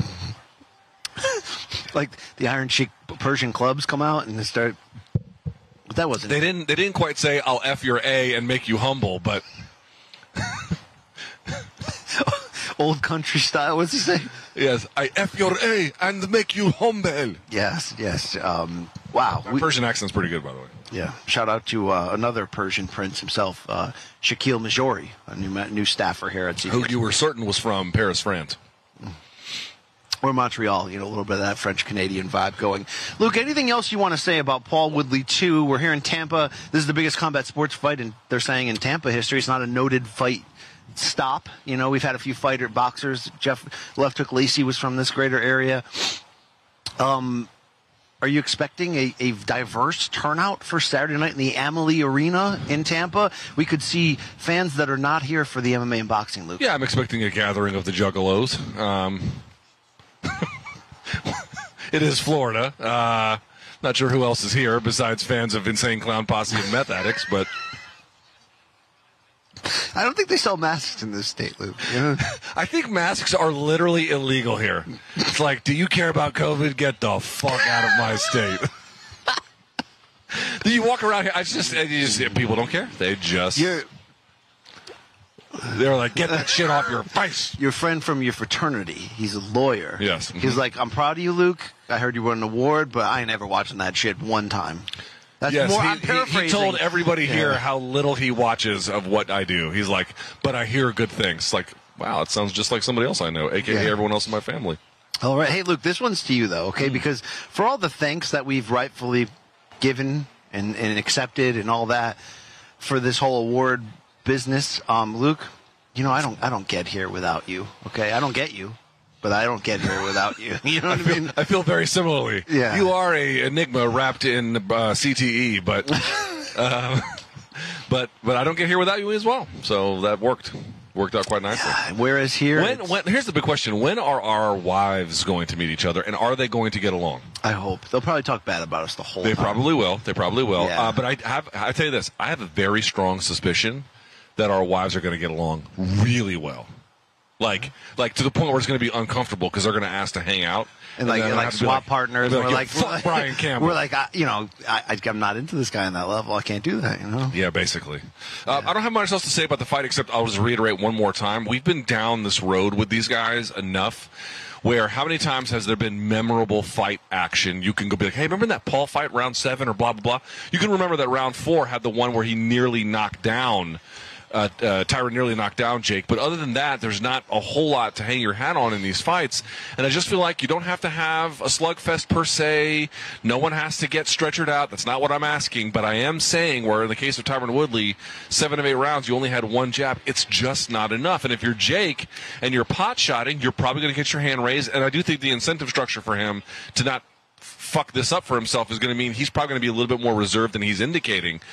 Like the Iron Sheik Persian clubs come out and they start. But that wasn't. They didn't. They didn't quite say I'll F your A and make you humble, but old country style. What's he say? Yes, I F your A and make you humble. Yes, yes. Um, wow, my we, Persian accent's pretty good, by the way. Yeah. Shout out to uh, another Persian prince himself, uh, Shaquille Majori, a new new staffer here at C B S. Who you were certain was from Paris, France. Or Montreal, you know, a little bit of that French-Canadian vibe going. Luke, anything else you want to say about Paul Woodley two? We're here in Tampa. This is the biggest combat sports fight, and they're saying in Tampa history. It's not a noted fight stop. You know, we've had a few fighter boxers. Jeff Left Hook Lacey was from this greater area. Um, are you expecting a, a diverse turnout for Saturday night in the Amalie Arena in Tampa? We could see fans that are not here for the M M A and boxing, Luke. Yeah, I'm expecting a gathering of the Juggalos. Um... It is Florida. Uh, not sure who else is here besides fans of Insane Clown Posse and meth addicts, but I don't think they sell masks in this state, Luke. You know? I think masks are literally illegal here. It's like, do you care about COVID? Get the fuck out of my state. Do you walk around here? I just, you just people don't care. They just. You're, They're like, get that shit off your face. Your friend from your fraternity, he's a lawyer. Yes. Mm-hmm. He's like, I'm proud of you, Luke. I heard you won an award, but I ain't ever watching that shit one time. That's yes, more, he, I'm paraphrasing. He told everybody yeah. here how little he watches of what I do. He's like, but I hear good things. Like, wow, it sounds just like somebody else I know, a k a. Yeah. everyone else in my family. All right. Hey, Luke, this one's to you, though, okay? Mm. Because for all the thanks that we've rightfully given and, and accepted and all that for this whole award business, um, Luke, you know, I don't I don't get here without you, okay? I don't get you, but I don't get here without you. You know what I, I mean? Feel, I feel very similarly. Yeah. You are a enigma wrapped in uh, C T E, but, uh, but but I don't get here without you as well. So that worked. Worked out quite nicely. Yeah, whereas here... When, when, here's the big question. When are our wives going to meet each other, and are they going to get along? I hope. They'll probably talk bad about us the whole they time. They probably will. They probably will. Yeah. Uh, but I have, I tell you this. I have a very strong suspicion that our wives are going to get along really well. Like, like to the point where it's going to be uncomfortable because they're going to ask to hang out. And, and like, and like swap like, Like, partners. We're yeah, like, fuck we're, Brian Campbell. We're like, I, you know, I, I'm not into this guy on that level. I can't do that, you know? Yeah, basically. Uh, Yeah. I don't have much else to say about the fight except I'll just reiterate one more time. We've been down this road with these guys enough where how many times has there been memorable fight action? You can go be like, hey, remember that Paul fight, round seven or blah, blah, blah? You can remember that round four had the one where he nearly knocked down Uh, uh, Tyron nearly knocked down Jake, but other than that, there's not a whole lot to hang your hat on in these fights, and I just feel like you don't have to have a slugfest per se. No one has to get stretchered out. That's not what I'm asking, but I am saying where in the case of Tyron Woodley, seven of eight rounds, you only had one jab. It's just not enough, and if you're Jake and you're pot-shotting, you're probably going to get your hand raised, and I do think the incentive structure for him to not fuck this up for himself is going to mean he's probably going to be a little bit more reserved than he's indicating.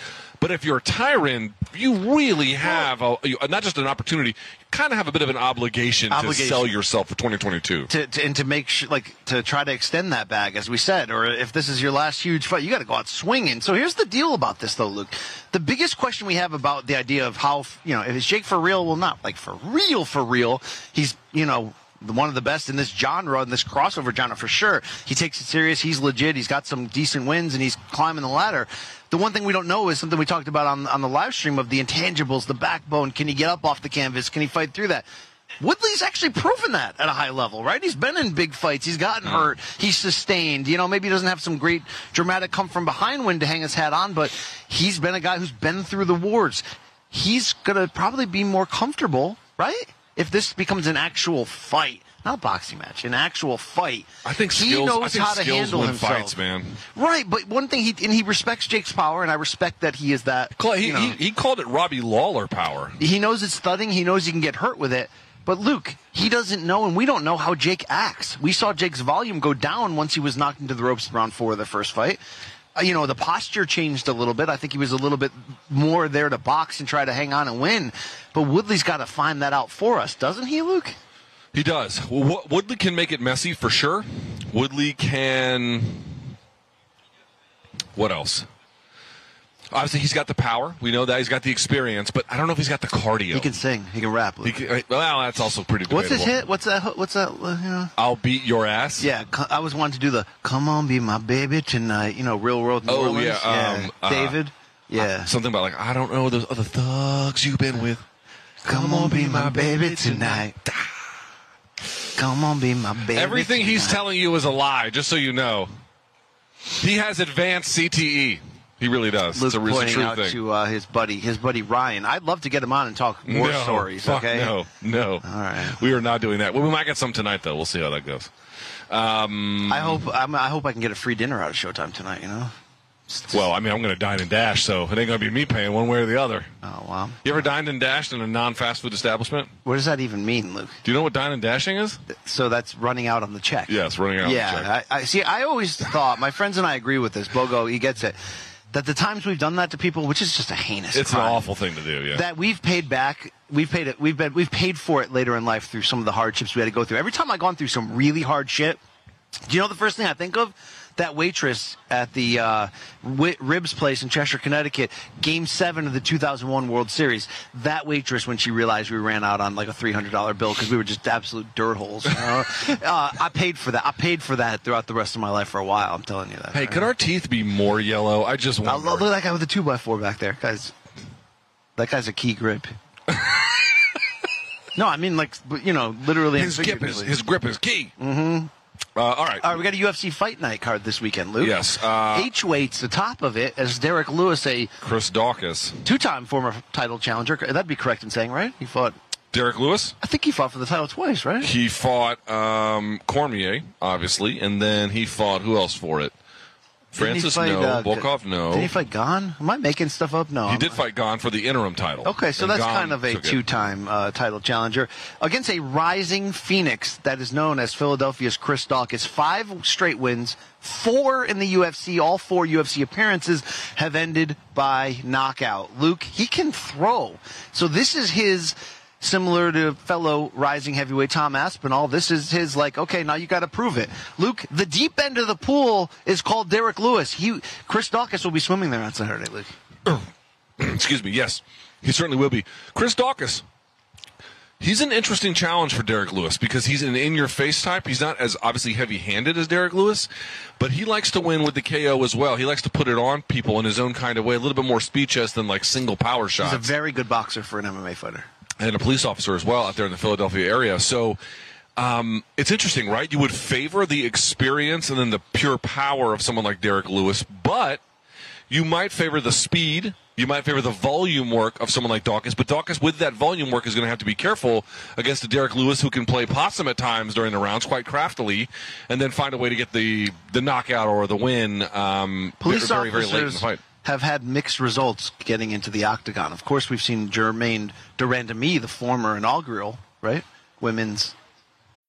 But if you're Tyron, you really have a, you- not just an opportunity, you kind of have a bit of an obligation, Obligation. to sell yourself for twenty twenty-two. To, to, and to make sure, like, to try to extend that bag, as we said, or if this is your last huge fight, you got to go out swinging. So here's the deal about this, though, Luke. The biggest question we have about the idea of how, you know, if it's Jake for real, well, not like for real, for real. He's, you know, one of the best in this genre, in this crossover genre, for sure. He takes it serious. He's legit. He's got some decent wins, and he's climbing the ladder. The one thing we don't know is something we talked about on, on the live stream of the intangibles, the backbone. Can he get up off the canvas? Can he fight through that? Woodley's actually proven that at a high level, right? He's been in big fights. He's gotten hurt. He's sustained. You know, maybe he doesn't have some great dramatic come from behind win to hang his hat on, but he's been a guy who's been through the wars. He's going to probably be more comfortable, right? If this becomes an actual fight. Not a boxing match, an actual fight. I think he skills, knows I think how to skills handle win himself. fights, man. Right, but one thing, he and he respects Jake's power, and I respect that he is that. Cla- He, you know, he, he called it Robbie Lawler power. he knows it's thudding. He knows he can get hurt with it. But Luke, he doesn't know, and we don't know how Jake acts. We saw Jake's volume go down once he was knocked into the ropes in round four of the first fight. Uh, you know, the posture changed a little bit. I think he was a little bit more there to box and try to hang on and win. But Woodley's got to find that out for us, doesn't he, Luke? He does. Well, Wo- Woodley can make it messy for sure. Woodley can. What else? Obviously, he's got the power. We know that. He's got the experience, but I don't know if he's got the cardio. He can sing. He can rap. Luke. He can- well, that's also pretty debatable. What's his hit? What's that? What's that? uh, You know? I'll beat your ass. Yeah, co- I was wanting to do the "Come on, be my baby tonight." You know, Real World New Oh, Orleans. yeah, um, uh, David. Yeah. Something about like, I don't know those other thugs you've been with. Come on, be my baby tonight. Come on, be my baby. Everything he's tonight. telling you is a lie, just so you know. He has advanced C T E. He really does. Luke it's a, it's a pointing true out thing. to uh, his buddy, his buddy Ryan. I'd love to get him on and talk more no, stories. fuck Okay. No, no. All right. We are not doing that. Well, we might get some tonight, though. We'll see how that goes. Um, I hope. I'm, I hope I can get a free dinner out of Showtime tonight. You know. well, I mean, I'm going to dine and dash, so it ain't going to be me paying one way or the other. Oh wow. You ever dined and dashed in a non-fast food establishment? What does that even mean, Luke? Do you know what dine and dashing is? So that's running out on the check. Yes, running out on the check. Yeah, I, I see. I always thought, my friends and I agree with this. Bogo, he gets it. That the times we've done that to people, which is just a heinous It's crime, an awful thing to do, yeah. that we've paid back. We've paid it. We've been. We've paid for it later in life through some of the hardships we had to go through. Every time I've gone through some really hard shit, do you know the first thing I think of? That waitress at the uh, Wi- Ribs place in Cheshire, Connecticut, Game Seven of the two thousand one World Series. That waitress, when she realized we ran out on like a three hundred dollar bill because we were just absolute dirt holes. You know? uh, I paid for that. I paid for that throughout the rest of my life for a while. I'm telling you that. Hey, could our teeth be more yellow? I just Uh, wonder. look at that guy with the two by four back there, guys. That guy's a key grip. No, I mean like you know, literally. and his grip is figuratively. his grip is key. Mm-hmm. Uh, all right. All right, we got a U F C Fight Night card this weekend, Luke. Yes, uh, H weights, the top of it, as Derek Lewis, a Chris Dawkins, two-time former title challenger. That'd be correct in saying, right? He fought. Derek Lewis. I think he fought for the title twice, right? He fought um, Cormier, obviously, and then he fought who else for it? Didn't he Francis, fight, no. uh, Volkov, no. Did he fight Gon? Am I making stuff up? No. He I'm did not. fight Gon for the interim title. Okay, so And that's Gon kind of a took it. two-time uh, title challenger against a rising phoenix that is known as Philadelphia's Chris Dawkins. Five straight wins, four in the U F C. All four U F C appearances have ended by knockout. Luke, he can throw. So this is his, similar to fellow rising heavyweight Tom Aspinall, this is his like, okay, now you got to prove it. Luke, the deep end of the pool is called Derek Lewis. He, Chris Dawkins will be swimming there on Saturday, Luke. Excuse me. Yes, he certainly will be. Chris Dawkins. He's an interesting challenge for Derek Lewis because he's an in-your-face type. He's not as obviously heavy-handed as Derek Lewis, but he likes to win with the K O as well. He likes to put it on people in his own kind of way, a little bit more speeches than like single power shots. He's a very good boxer for an M M A fighter. And a police officer as well out there in the Philadelphia area. So um, it's interesting, right? You would favor the experience and then the pure power of someone like Derek Lewis, but you might favor the speed. You might favor the volume work of someone like Dawkins, but Dawkins, with that volume work, is going to have to be careful against a Derek Lewis who can play possum at times during the rounds, quite craftily, and then find a way to get the, the knockout or the win um, Police very, very late in the officers fight. have had mixed results getting into the octagon. Of course, we've seen Jermaine Durandamy, the former inaugural, right, women's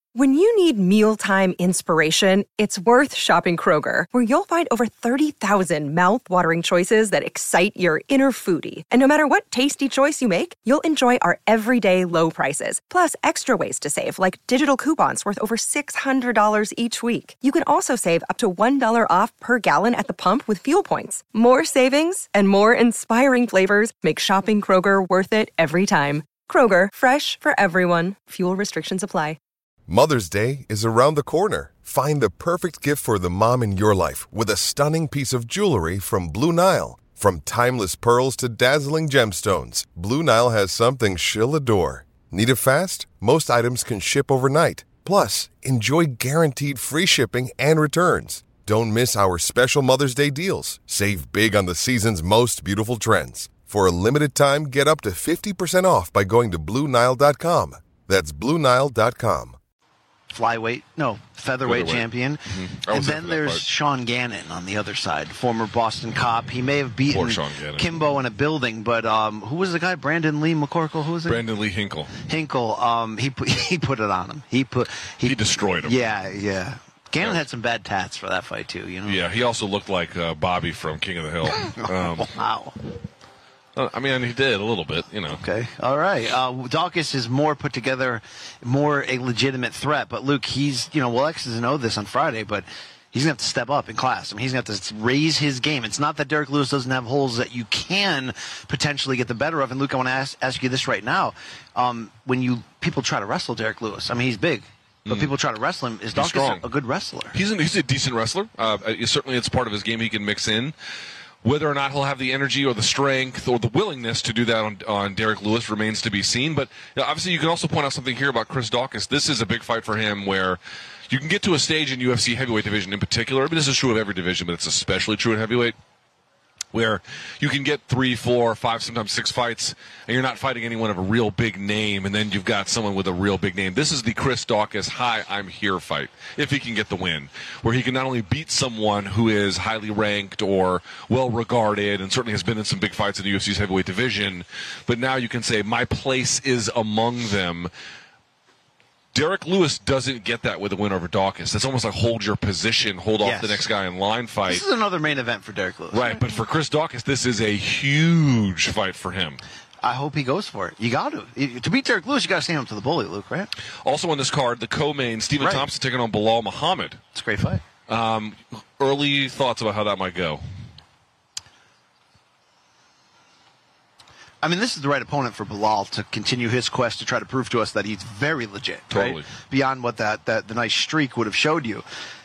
When you need mealtime inspiration, it's worth shopping Kroger, where you'll find over thirty thousand mouth-watering choices that excite your inner foodie. And no matter what tasty choice you make, you'll enjoy our everyday low prices, plus extra ways to save, like digital coupons worth over six hundred dollars each week. You can also save up to one dollar off per gallon at the pump with fuel points. More savings and more inspiring flavors make shopping Kroger worth it every time. Kroger, fresh for everyone. Fuel restrictions apply. Mother's Day is around the corner. Find the perfect gift for the mom in your life with a stunning piece of jewelry from Blue Nile. From timeless pearls to dazzling gemstones, Blue Nile has something she'll adore. Need it fast? Most items can ship overnight. Plus, enjoy guaranteed free shipping and returns. Don't miss our special Mother's Day deals. Save big on the season's most beautiful trends. For a limited time, get up to fifty percent off by going to Blue Nile dot com. That's Blue Nile dot com. Flyweight, no, featherweight, featherweight. champion. Mm-hmm. And then there's part. Sean Gannon on the other side, former Boston cop. He may have beaten Kimbo in a building, but um, who was the guy? Brandon Lee McCorkle? Who was it? Brandon Lee Hinkle. Hinkle. Um, he put he put it on him. He put he, he destroyed him. Yeah, yeah. Gannon yeah. had some bad tats for that fight too. You know. Yeah, he also looked like uh, Bobby from King of the Hill. Um, wow. I mean, he did a little bit, you know. Okay, all right. Uh, Daukaus is more put together, more a legitimate threat. But Luke, he's, you know, well, X doesn't know this on Friday, but he's going to have to step up in class. I mean, he's going to have to raise his game. It's not that Derek Lewis doesn't have holes that you can potentially get the better of. And Luke, I want to ask, ask you this right now: um, when you people try to wrestle Derek Lewis, I mean, he's big. But mm. people try to wrestle him. Is Daukaus a good wrestler? He's, an, he's a decent wrestler. Uh, certainly, it's part of his game he can mix in. Whether or not he'll have the energy or the strength or the willingness to do that on, on Derek Lewis remains to be seen. But you know, obviously, you can also point out something here about Chris Daukaus. This is a big fight for him where you can get to a stage in U F C heavyweight division in particular. I mean, this is true of every division, but it's especially true in heavyweight, where you can get three, four, five, sometimes six fights, and you're not fighting anyone of a real big name, and then you've got someone with a real big name. This is the Chris Daukaus, hi, I'm here fight, if he can get the win, where he can not only beat someone who is highly ranked or well-regarded and certainly has been in some big fights in the U F C's heavyweight division, but now you can say, my place is among them. Derek Lewis doesn't get that with a win over Daukaus. That's almost like hold your position, hold yes. off the next guy in line fight. This is another main event for Derek Lewis. Right, but for Chris Daukaus, this is a huge fight for him. I hope he goes for it. You got to. To beat Derek Lewis, you got to stand up to the bully, Luke, right? Also on this card, the co-main, Stephen right. Thompson taking on Bilal Muhammad. It's a great fight. Um, early thoughts about how that might go? I mean, this is the right opponent for Bilal to continue his quest to try to prove to us that he's very legit, totally. right? Beyond what that, that the nice streak would have showed you.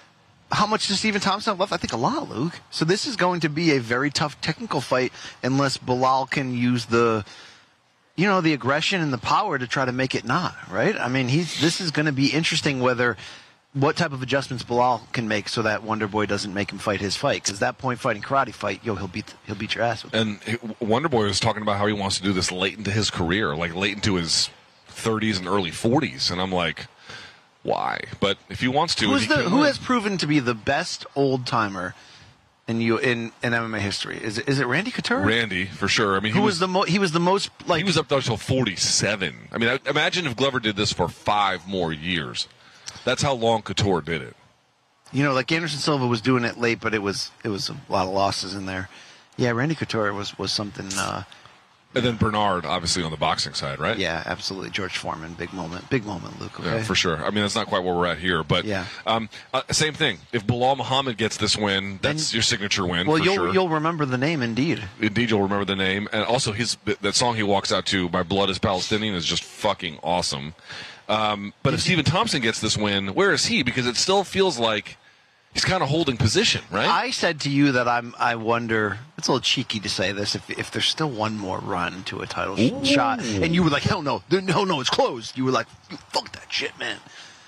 How much does Stephen Thompson have left? I think a lot, Luke. So this is going to be a very tough technical fight unless Bilal can use the, you know, the aggression and the power to try to make it not, right? I mean, he's this is going to be interesting whether what type of adjustments Bilal can make so that Wonder Boy doesn't make him fight his fight. Because that point fighting karate fight, yo, he'll beat he'll beat your ass with it. And Wonder Boy was talking about how he wants to do this late into his career, like late into his thirties and early forties. And I'm like, why? But if he wants to, Who's he the, can who win. has proven to be the best old timer in you in, in M M A history? Is it, is it Randy Couture? Randy, for sure. I mean, he who was, was the mo- he was the most like he was up there until forty-seven. I mean, imagine if Glover did this for five more years. That's how long Couture did it. You know, like Anderson Silva was doing it late, but it was it was a lot of losses in there. Yeah, Randy Couture was was something. Uh, and then Bernard, obviously, on the boxing side, right? Yeah, absolutely. George Foreman, big moment, big moment, Luke. Okay? Yeah, for sure. I mean, that's not quite where we're at here, but yeah. um, uh, same thing. If Bilal Muhammad gets this win, that's and, your signature win. Well, for you'll sure. you'll remember the name, indeed. Indeed, you'll remember the name, and also his that song he walks out to, "My Blood Is Palestinian," is just fucking awesome. Um, but if Stephen Thompson gets this win, where is he? Because it still feels like he's kind of holding position, right? I said to you that I'm. I wonder. It's a little cheeky to say this. If if there's still one more run to a title Ooh. shot, and you were like, hell no, no, no, it's closed. You were like, fuck that shit, man.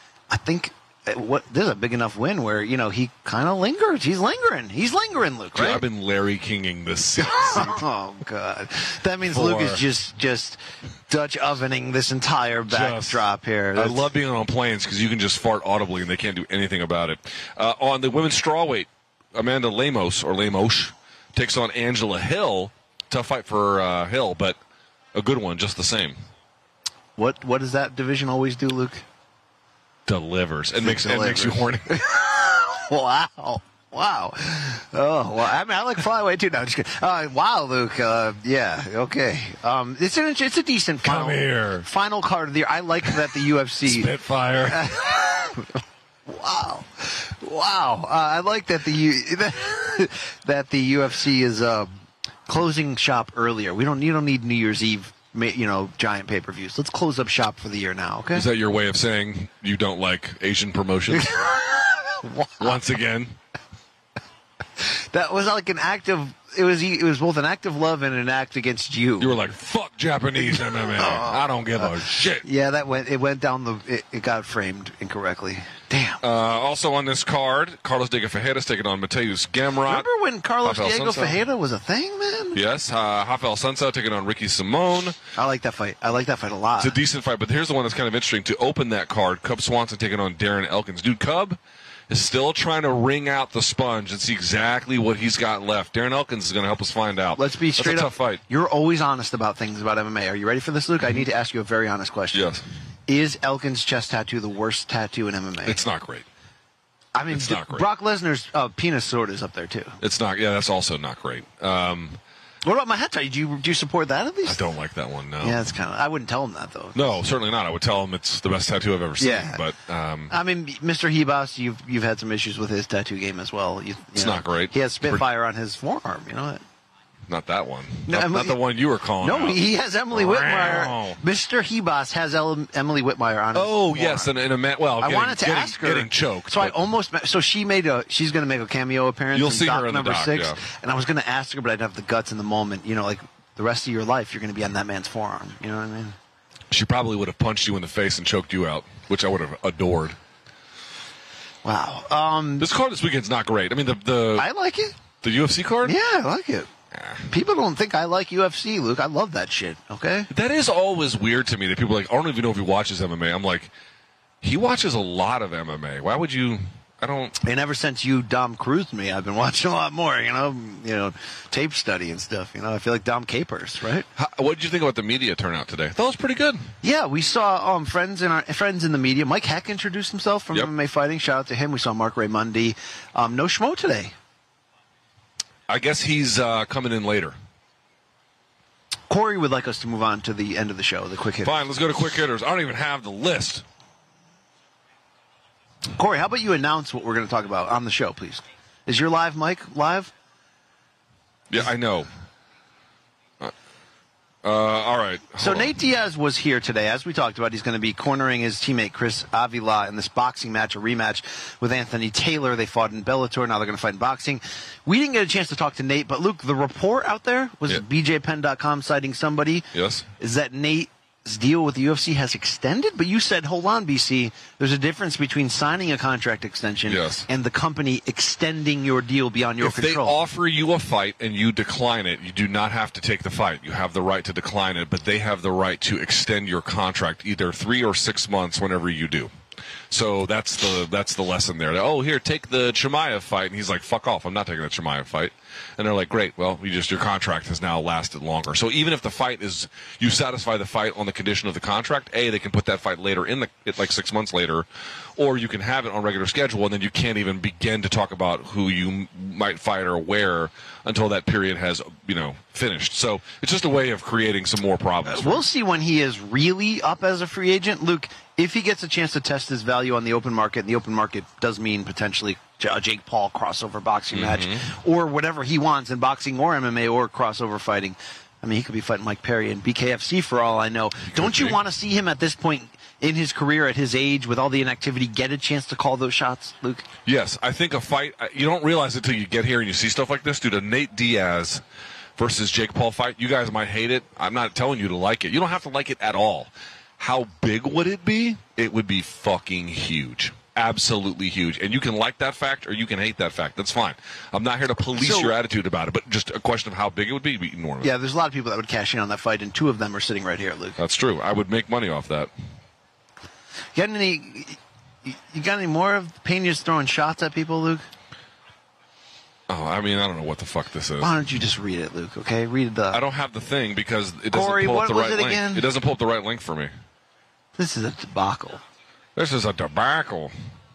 I think what there's a big enough win where you know he kind of lingers. He's lingering. He's lingering, Luke. Right? Dude, I've been Larry Kinging this season. Oh God, that means For... Luke is just just Dutch ovening this entire backdrop here. That's... I love being on planes because you can just fart audibly and they can't do anything about it. Uh, on the women's strawweight, Amanda Lemos or Lemos takes on Angela Hill. Tough fight for uh, Hill, but a good one just the same. What what does that division always do, Luke? delivers and makes delivers. and makes you horny. Wow. Wow. Oh, well, I mean, I like flyweight too. No, I'm just kidding. Uh, wow, Luke. Uh, yeah, okay. Um, it's, an, it's a decent final, Come here. final card of the year. I like that the U F C. Spitfire. Wow. Wow. Uh, I like that the U- that the U F C is uh, closing shop earlier. We don't, you don't need New Year's Eve, you know, giant pay-per-views. Let's close up shop for the year now, okay? Is that your way of saying you don't like Asian promotions? Wow. Once again. That was like an act of it was it was both an act of love and an act against you. You were like, "Fuck Japanese M M A. I don't give a shit." Yeah, that went it went down the it, it got framed incorrectly. Damn. Uh, also on this card, Carlos Diego Fajeda's taking on Mateus Gamrot. Remember when Carlos Rafael Diego Sunsao? Fajeda was a thing, man? Yes, uh, Rafael Sunsao taking on Ricky Simone. I like that fight. I like that fight a lot. It's a decent fight, but here's the one that's kind of interesting. To open that card, Cub Swanson taking on Darren Elkins. Dude, Cub is still trying to wring out the sponge and see exactly what he's got left. Darren Elkins is going to help us find out. Let's be straight That's a up. tough fight. You're always honest about things about M M A. Are you ready for this, Luke? I need to ask you a very honest question. Yes. Is Elkins' chest tattoo the worst tattoo in M M A? It's not great. I mean, it's not great. Brock Lesnar's uh, penis sword is up there too. It's not. Yeah, that's also not great. Um, What about my head tie? Do you do you support that at I least? don't like that one. No. Yeah, it's kind of. I wouldn't tell him that though. No, certainly not. I would tell him it's the best tattoo I've ever seen. Yeah. But um, I mean, Mister Hebos, you've you've had some issues with his tattoo game as well. You, you It's know, not great. He has Spitfire on his forearm. You know. not that one. No, not, I mean- not the one you were calling. No, out. he has Emily Wow. Whitmire. Mister Hebos has El- Emily Whitmire on his Oh forearm. yes, and in a man. Well, I getting, wanted to getting, ask her. getting choked. So I but- almost. So she made a. She's going to make a cameo appearance. You'll in see doc her in the number doc, six. yeah. And I was going to ask her, but I didn't have the guts in the moment. You know, like the rest of your life, you're going to be on that man's forearm. You know what I mean? She probably would have punched you in the face and choked you out, which I would have adored. Wow. Um, This card this weekend's not great. I mean, the the I like it. the U F C card. Yeah, I like it. People don't think I like U F C, Luke. I love that shit. Okay. That is always weird to me that people are like, I don't even know if he watches M M A. I'm like, he watches a lot of M M A. Why would you? I don't. And ever since you Dom cruised me, I've been watching a lot more. You know, you know, tape study and stuff. You know, I feel like Dom capers, right? How, what did you think about the media turnout today? I thought it was pretty good. Yeah, we saw um, friends in our friends in the media. Mike Heck introduced himself from Yep. M M A Fighting. Shout out to him. We saw Mark Raymundi. Um, no Schmo today. I guess he's uh, coming in later. Corey would like us to move on to the end of the show, the quick hit. Fine, let's go to quick hitters. I don't even have the list. Corey, how about you announce what we're going to talk about on the show, please? Is your live mic live? Yeah, I know. Uh, uh, all right. So hold on. Nate Diaz was here today. As we talked about, he's going to be cornering his teammate Chris Avila in this boxing match, a rematch with Anthony Taylor. They fought in Bellator. Now they're going to fight in boxing. We didn't get a chance to talk to Nate, but Luke, the report out there was Yeah. B J Penn dot com citing somebody. Yes. Is that Nate's deal with the U F C has extended? But you said, hold on, B C, there's a difference between signing a contract extension Yes. and the company extending your deal beyond your If control. they offer you a fight and you decline it, you do not have to take the fight. You have the right to decline it, but they have the right to extend your contract either three or six months whenever you do. So that's the that's the lesson there. Oh, here, take the Chimaev fight, and he's like, "Fuck off! I'm not taking the Chimaev fight." And they're like, "Great, well, you just your contract has now lasted longer." So even if the fight is you satisfy the fight on the condition of the contract, a they can put that fight later in the it, like six months later, or you can have it on regular schedule, and then you can't even begin to talk about who you m- might fight or where until that period has you know finished. So it's just a way of creating some more problems. We'll see when he is really up as a free agent. Luke, if he gets a chance to test his value on the open market, and the open market does mean potentially a Jake Paul crossover boxing match, or whatever he wants in boxing or M M A or crossover fighting. I mean, he could be fighting Mike Perry in B K F C for all I know. Don't you be. want to see him at this point in his career, at his age, with all the inactivity, get a chance to call those shots, Luke? Yes, I think a fight, you don't realize it until you get here and you see stuff like this. Dude, a Nate Diaz versus Jake Paul fight, you guys might hate it. I'm not telling you to like it. You don't have to like it at all. How big would it be? It would be fucking huge. Absolutely huge. And you can like that fact or you can hate that fact. That's fine. I'm not here to police So- your attitude about it, but just a question of how big it would be, would be enormous. Yeah, there's a lot of people that would cash in on that fight, and two of them are sitting right here, Luke. That's true. I would make money off that. Got any? You got any more of Pena's throwing shots at people, Luke? Oh, I mean, I don't know what the fuck this is. Why don't you just read it, Luke? Okay, read the. I don't have the thing because it doesn't Corey, pull what up the was right it link. again? It doesn't pull up the right link for me. This is a debacle. This is a debacle.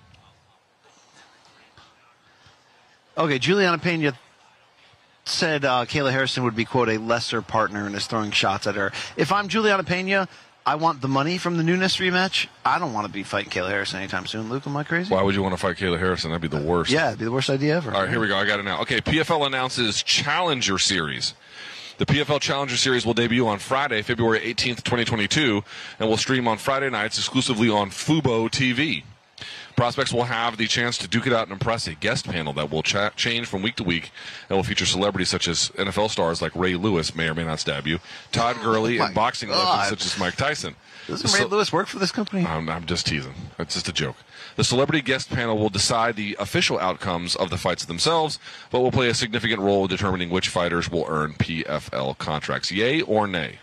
Okay, Juliana Pena said uh, Kayla Harrison would be, quote, a lesser partner and is throwing shots at her. If I'm Juliana Pena, I want the money from the Nunes rematch. I don't want to be fighting Kayla Harrison anytime soon. Luke, am I crazy? Why would you want to fight Kayla Harrison? That'd be the worst. Yeah, it'd be the worst idea ever. All right, here we go. I got it now. Okay, P F L announces Challenger Series. The P F L Challenger Series will debut on Friday, February eighteenth, twenty twenty-two, and will stream on Friday nights exclusively on Fubo T V. Prospects will have the chance to duke it out and impress a guest panel that will cha- change from week to week and will feature celebrities such as N F L stars like Ray Lewis, may or may not stab you, Todd Gurley, oh and boxing God. legends such as Mike Tyson. Doesn't So- Ray Lewis work for this company? I'm, I'm just teasing. It's just a joke. The celebrity guest panel will decide the official outcomes of the fights themselves, but will play a significant role in determining which fighters will earn P F L contracts. Yay or nay?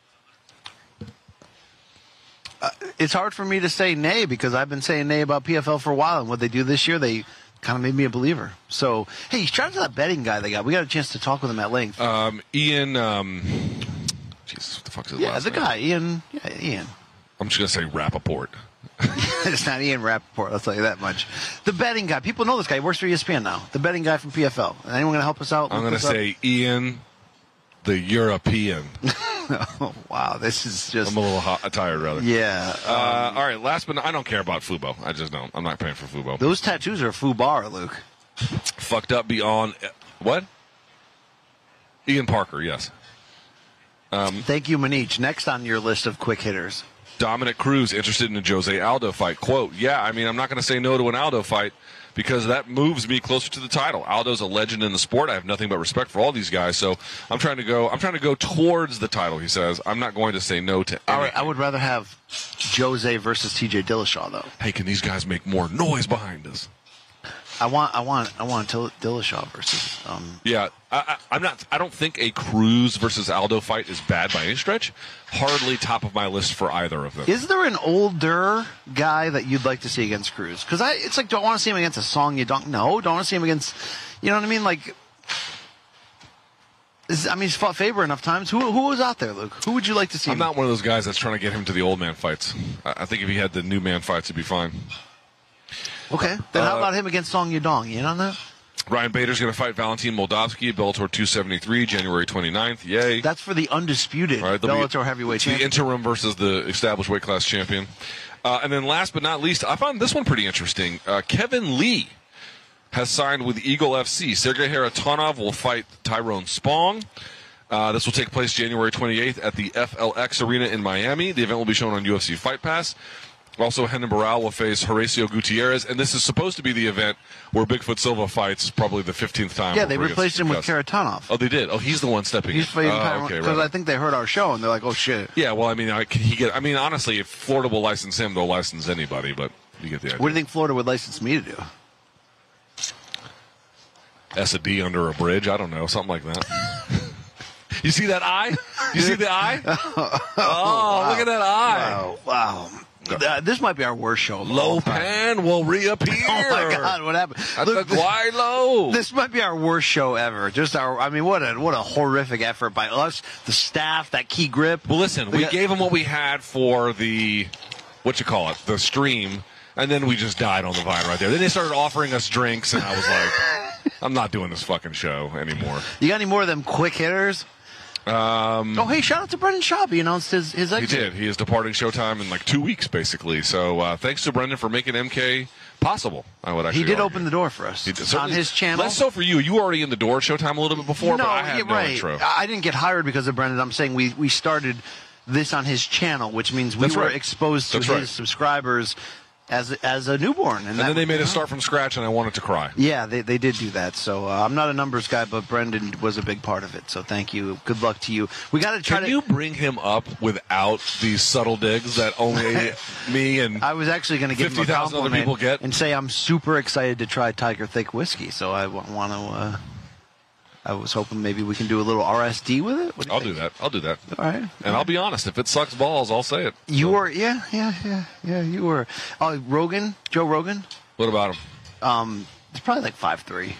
Uh, it's hard for me to say nay because I've been saying nay about P F L for a while, and what they do this year, they kind of made me a believer. So, hey, shout out to that betting guy they got. We got a chance to talk with him at length. Um, Ian, um, Jesus, what the fuck is his yeah, last the name? guy, Ian. Yeah, Ian. I'm just going to say Rappaport. It's not Ian Rappaport, I'll tell you that much. The betting guy. People know this guy. He works for E S P N now. The betting guy from P F L. Anyone going to help us out? I'm going to say Ian, the European. Oh, wow, this is just... I'm a little hot, tired, rather. Yeah. Um, Uh, all right, last but not, I don't care about Fubo. I just don't. I'm not paying for Fubo. Those tattoos are FUBAR, Luke. Fucked up beyond... What? Ian Parker, yes. Um, Thank you, Manich. Next on your list of quick hitters. Dominic Cruz interested in a Jose Aldo fight. Quote, yeah, I mean, I'm not going to say no to an Aldo fight because that moves me closer to the title. Aldo's a legend in the sport. I have nothing but respect for all these guys. So I'm trying to go I'm trying to go towards the title, he says. I'm not going to say no to All anything. right, I would rather have Jose versus T J Dillashaw, though. Hey, can these guys make more noise behind us? I want, I want, I want Dill- Dillashaw versus. Um, Yeah, I, I, I'm not. I don't think a Cruz versus Aldo fight is bad by any stretch. Hardly top of my list for either of them. Is there an older guy that you'd like to see against Cruz? Because I, it's like, do I want to see him against a Song Yadong? No, don't want to see him against. You know what I mean? Like, is, I mean, he's fought Faber enough times. Who, who was out there, Luke? Who would you like to see? I'm him? not one of those guys that's trying to get him to the old man fights. I, I think if he had the new man fights, he'd be fine. Okay, then how Uh, about him against Song Yadong? You in on that? Ryan Bader's going to fight Valentin Moldavsky at Bellator two seventy-three, January twenty-ninth. Yay. That's for the undisputed All right, there'll be- Bellator heavyweight it's the champion. interim versus the established weight class champion. Uh, and then last but not least, I found this one pretty interesting. Uh, Kevin Lee has signed with Eagle F C. Sergey Haratonov will fight Tyrone Spong. Uh, this will take place January twenty-eighth at the F L X Arena in Miami. The event will be shown on U F C Fight Pass. Also, Renan Barão will face Horacio Gutierrez, and this is supposed to be the event where Bigfoot Silva fights probably the fifteenth time. Yeah, they before he replaced gets him with concussed. Karatanov. Oh, they did. Oh, he's the one stepping He's in. fighting Oh, Tyrone okay, because right. I think they heard our show and they're like, "Oh shit." Yeah, well, I mean, I, he get. I mean, honestly, if Florida will license him, they'll license anybody. But you get the idea. What do you think Florida would license me to do? S a D under a bridge? I don't know, something like that. You see that eye? You see the eye? Oh, wow. look at that eye. Wow, wow. Uh, this might be our worst show. of all time. Lopan will reappear. Oh my God, what happened? At Look, the this, Guaylo. this might be our worst show ever. Just our, I mean, what a what a horrific effort by us, the staff, that key grip. Well, listen, We we got- gave them what we had for the, what you call it, the stream, and then we just died on the vine right there. Then they started offering us drinks, and I was like, I'm not doing this fucking show anymore. You got any more of them quick hitters? Um, Oh, hey, shout out to Brendan Schaub. He announced his his He exit. did. He is departing Showtime in like two weeks, basically. So uh, thanks to Brendan for making M K possible. I would actually. He did argue. open the door for us He did. on Certainly- his channel. Less so for you. You were already in the door at Showtime a little bit before, no, but I had yeah, no right. intro. I didn't get hired because of Brendan. I'm saying we we started this on his channel, which means we That's were right. exposed to That's his right. subscribers as as a newborn. And, And that, then they made you us know. start from scratch, and I wanted to cry. Yeah, they they did do that. So uh, I'm not a numbers guy, but Brendan was a big part of it. So thank you. Good luck to you. We got to try Can to. you bring him up without these subtle digs that only me and I was actually going to give him a fifty thousand other compliment people get? and say I'm super excited to try Tiger Thick whiskey. So I want to. Uh, I was hoping maybe we can do a little R S D with it. What do you I'll think? do that. I'll do that. All right. And I'll be honest. If it sucks balls, I'll say it. You So, were, yeah, yeah, yeah, yeah. You were. Oh, Rogan, Joe Rogan. What about him? Um, it's probably like five three.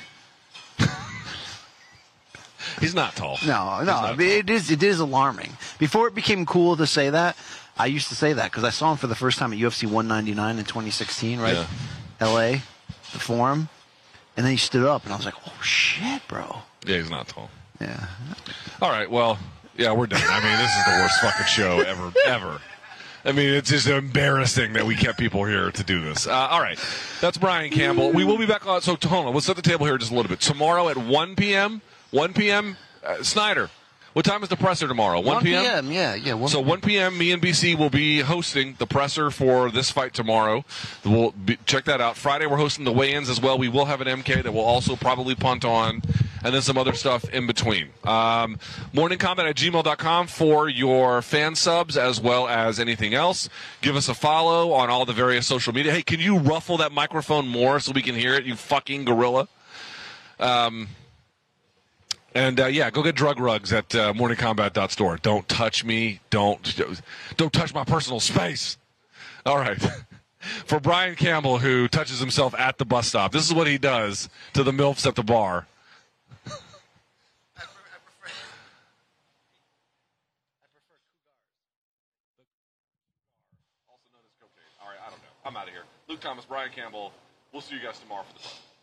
He's not tall. No, no. not I mean, it is. It is alarming. Before it became cool to say that, I used to say that because I saw him for the first time at U F C one ninety-nine in twenty sixteen, right? Yeah. L A, the Forum. And then he stood up, and I was like, oh, shit, bro. Yeah, he's not tall. Yeah. All right, well, yeah, we're done. I mean, this is the worst fucking show ever, ever. I mean, it's just embarrassing that we kept people here to do this. Uh, all right, that's Brian Campbell. We will be back on. So, hold on, let's set the table here just a little bit. Tomorrow at one p.m., one p.m., uh, Snyder. What time is the presser tomorrow? one p.m.? Yeah, yeah. one So one p.m., me and B C will be hosting the presser for this fight tomorrow. We'll be, check that out. Friday, we're hosting the weigh-ins as well. We will have an M K that will also probably punt on, and then some other stuff in between. Um, morning combat at gmail dot com for your fan subs as well as anything else. Give us a follow on all the various social media. Hey, can you ruffle that microphone more so we can hear it, you fucking gorilla? Um... And, uh, yeah, go get drug rugs at uh, morning combat dot store. Don't touch me. Don't don't touch my personal space. All right. For Brian Campbell, who touches himself at the bus stop, this is what he does to the MILFs at the bar. I prefer, I prefer, I prefer cougars. Also known as cocaine. All right, I don't know. I'm out of here. Luke Thomas, Brian Campbell. We'll see you guys tomorrow for the fun.